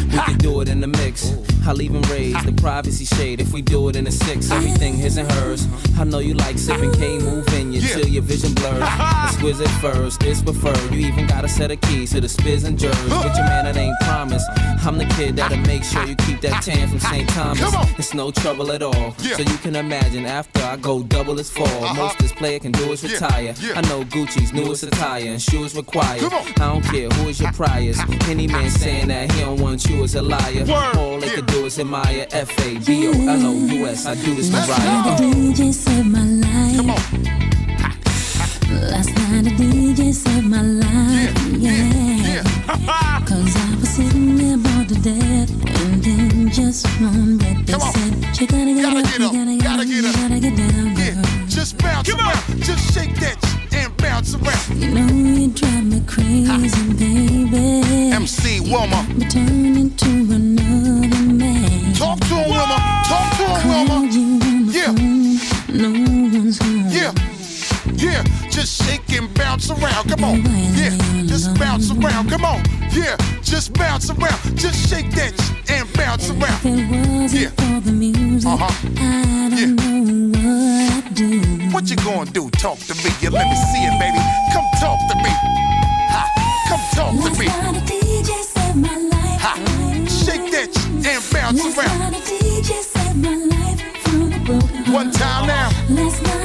We can do it in the mix. I'll even raise the privacy shade if we do it in a 6. Everything his and hers. I know you like sipping K, moving you till your vision blurs. Exquisite first, it's preferred. You even got a set of keys to the spiz and jers. With your man, it ain't promise. I'm the kid that'll make sure you keep that tan from St. Thomas. It's no trouble at all. So you can imagine after I go double as fall. Most this player can do is retire. I know Gucci's newest attire and shoes required. I don't care who is your priors. Any man saying that he don't want you is a liar. All they can do is admire. FABOLOUS. I do this for Mariah. The DJ saved my life. Come on. Last night the DJ saved my life. Yeah. Cause I was sitting there bored to death, and then just one breath they said, you gotta get up, you gotta get down, girl. Just bounce around, just shake that and bounce around. You know you drive me crazy, baby. MC Wilma, be turning to another man. talk to him, Wilma. Talk to him, Wilma. Yeah. No one's home. Yeah, just shake and bounce around. Come on. Yeah, just bounce around. Come on. Yeah, just bounce around. Just shake that and bounce around. If it wasn't for the music, I don't know what I'd do. What you gonna do? Talk to me. You let me see it, baby. Come talk to me. Ha, come talk to me. Last night a DJ saved my life. Ha, shake that and bounce around. Last night a DJ saved my life from a broken heart. One time now. Last night